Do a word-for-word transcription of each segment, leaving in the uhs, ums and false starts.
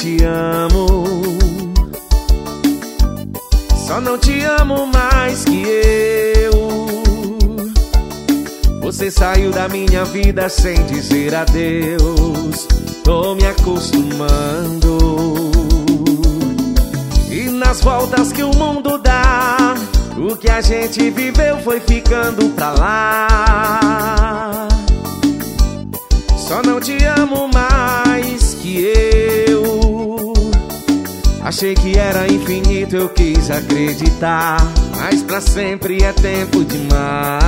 te amo. Só não te amo mais que eu. Você saiu da minha vida sem dizer adeus. Tô me acostumando. E nas voltas que o mundo dá, o que a gente viveu foi ficando pra lá. Só não te amo mais que eu. Achei que era infinito, eu quis acreditar, mas pra sempre é tempo demais.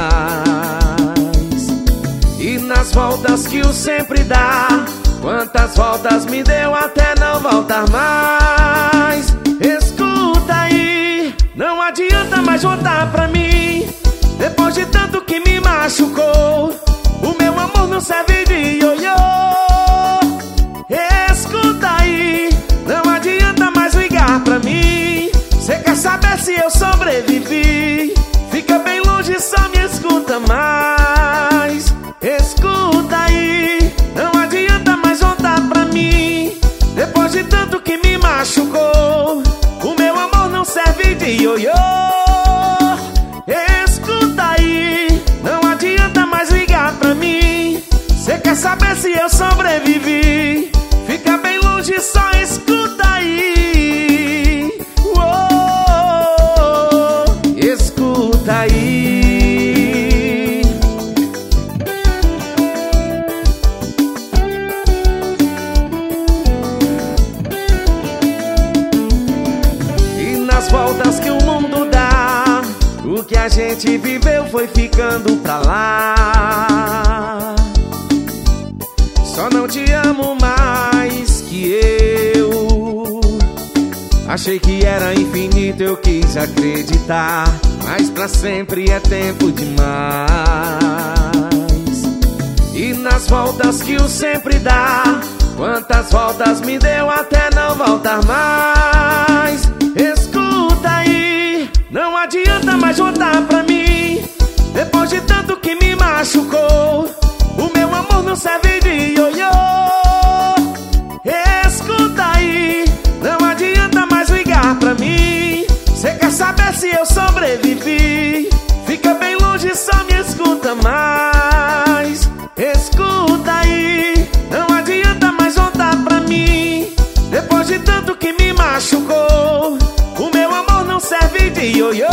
E nas voltas que o sempre dá, quantas voltas me deu até não voltar mais. Escuta aí, não adianta mais voltar pra mim. Depois de tanto que me machucou, o meu amor não serve de ioiô. Escuta aí, não adianta mais ligar pra mim. Cê quer saber se eu sobrevivi? Fica bem longe, só me escuta mais. Escuta aí, não adianta mais voltar pra mim. Depois de tanto que me machucou, o meu amor não serve de ioiô. Escuta aí, não adianta mais ligar pra mim. Cê quer saber se eu sobrevivi? Fica bem longe, só escuta aí. Uou, escuta aí. E nas voltas que o mundo dá, o que a gente viveu foi ficando pra lá. Só não te amo mais que eu. Achei que era infinito, eu quis acreditar, mas pra sempre é tempo demais. E nas voltas que o sempre dá, quantas voltas me deu até não voltar mais. Escuta aí, não adianta mais voltar pra mim. Depois de tanto que me machucou, o meu amor não serve de ioiô. Escuta aí, não adianta mais ligar pra mim. Cê quer saber se eu sobrevivi? Fica bem longe, só me escuta mais. Escuta aí, não adianta mais voltar pra mim. Depois de tanto que me machucou, o meu amor não serve de ioiô.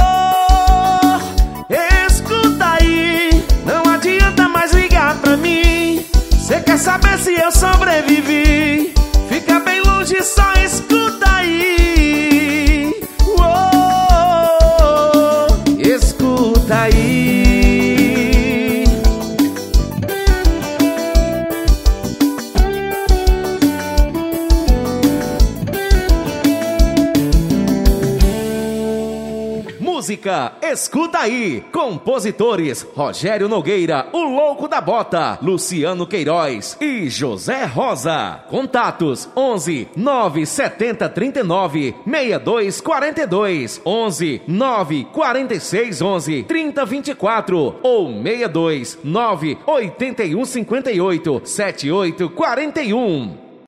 Escuta aí, não adianta mais ligar pra mim. Cê quer saber se eu sobrevivi? Fica bem longe, só escuta aí. Uou, escuta aí. Música Escuta Aí. Compositores Rogério Nogueira, o Louco da Bota, Luciano Queiroz e José Rosa. Contatos onze nove setenta trinta e nove sessenta e dois quarenta e dois, onze nove quarenta e seis onze trinta vinte e quatro ou sessenta e dois nove oitenta e um cinquenta e oito setenta e oito quarenta e um.